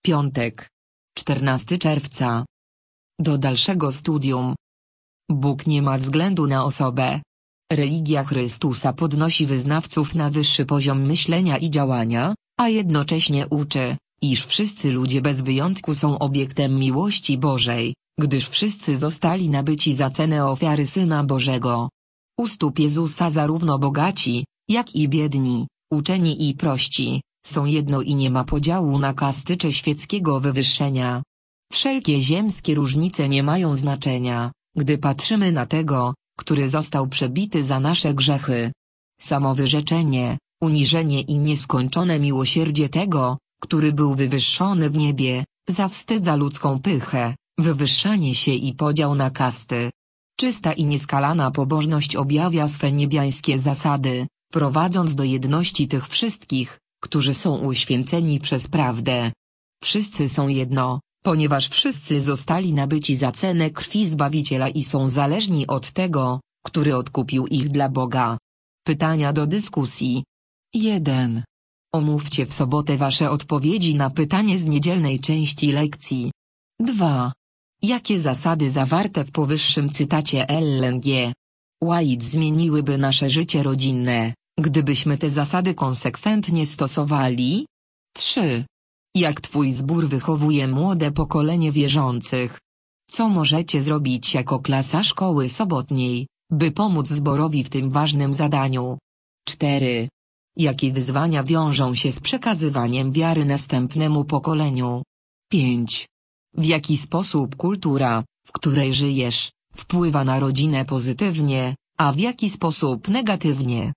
Piątek. 14 czerwca. Do dalszego studium. Bóg nie ma względu na osobę. Religia Chrystusa podnosi wyznawców na wyższy poziom myślenia i działania, a jednocześnie uczy, iż wszyscy ludzie bez wyjątku są obiektem miłości Bożej, gdyż wszyscy zostali nabyci za cenę ofiary Syna Bożego. U stóp Jezusa zarówno bogaci, jak i biedni, uczeni i prości, są jedno i nie ma podziału na kasty czy świeckiego wywyższenia. Wszelkie ziemskie różnice nie mają znaczenia, gdy patrzymy na tego, który został przebity za nasze grzechy. Samowyrzeczenie, uniżenie i nieskończone miłosierdzie tego, który był wywyższony w niebie, zawstydza ludzką pychę, wywyższanie się i podział na kasty. Czysta i nieskalana pobożność objawia swe niebiańskie zasady, prowadząc do jedności tych wszystkich, którzy są uświęceni przez prawdę. Wszyscy są jedno, ponieważ wszyscy zostali nabyci za cenę krwi Zbawiciela i są zależni od tego, który odkupił ich dla Boga. Pytania do dyskusji. 1. Omówcie w sobotę wasze odpowiedzi na pytanie z niedzielnej części lekcji. 2. Jakie zasady zawarte w powyższym cytacie Ellen G. White zmieniłyby nasze życie rodzinne, gdybyśmy te zasady konsekwentnie stosowali? 3. Jak twój zbór wychowuje młode pokolenie wierzących? Co możecie zrobić jako klasa szkoły sobotniej, by pomóc zborowi w tym ważnym zadaniu? 4. Jakie wyzwania wiążą się z przekazywaniem wiary następnemu pokoleniu? 5. W jaki sposób kultura, w której żyjesz, wpływa na rodzinę pozytywnie, a w jaki sposób negatywnie?